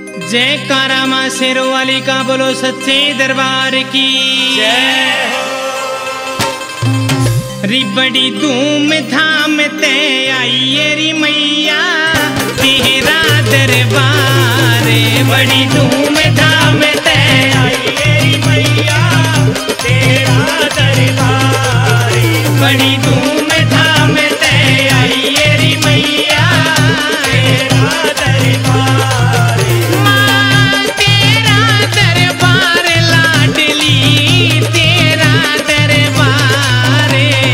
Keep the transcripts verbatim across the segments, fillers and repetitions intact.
जयकारा मां शेरों वाली का बोलो सच्चे दरबार की जय हो। री बड़ी धूम धाम ते आई री मैया तेरा दरबार, बड़ी धूम धाम ते आई री मैया तेरा दरबार, बड़ी धूम धाम ते आई री मैया तेरा दरबार, मां तेरा दरबार लाडली तेरा दरबार,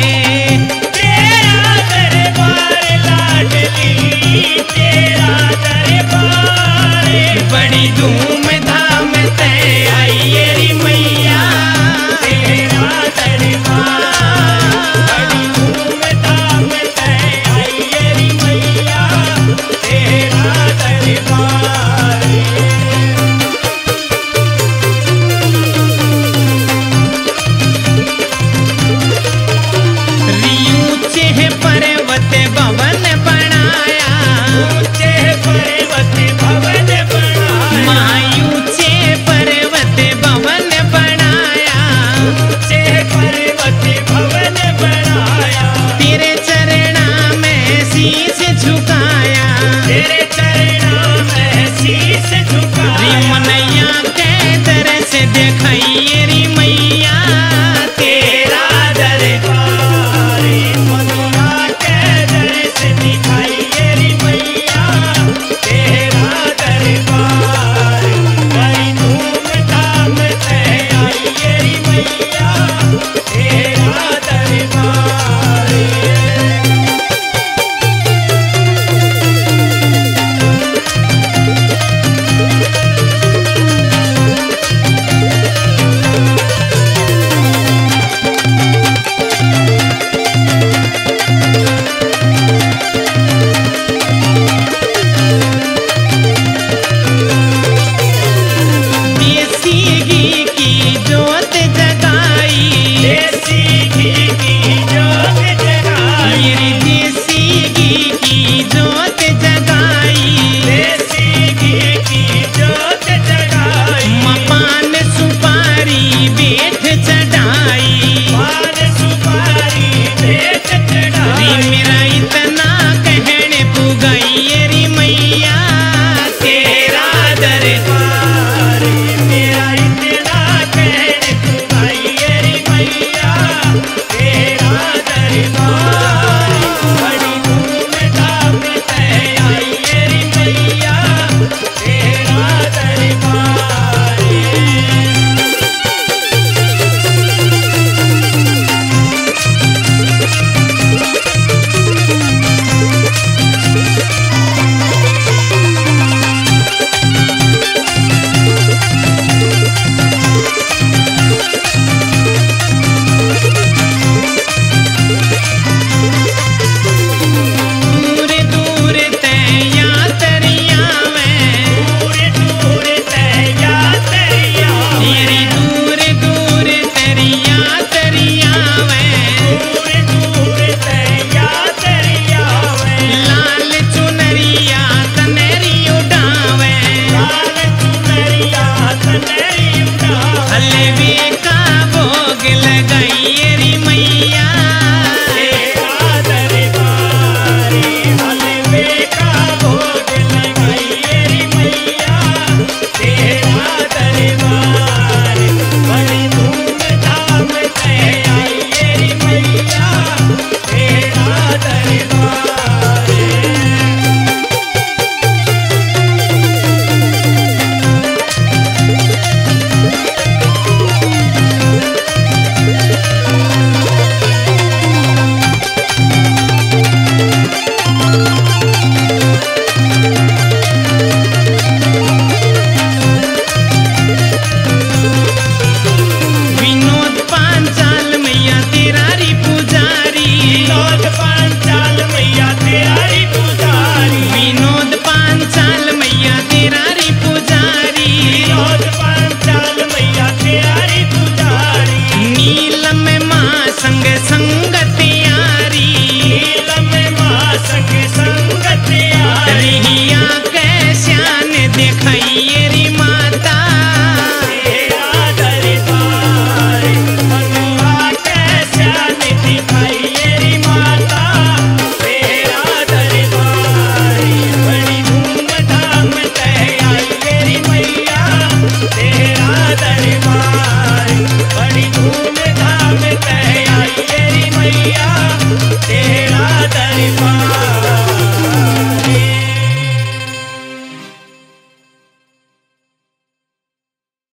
तेरा दरबार लाडली तेरा दरबार, बड़ी धूम धाम ते आई री मैया तेरा दरबार, बड़ी धूम धाम से आई री मैया तेरा दरबार। ऊंचे पर्वत भवन बनाया, ऊंचे पर्वत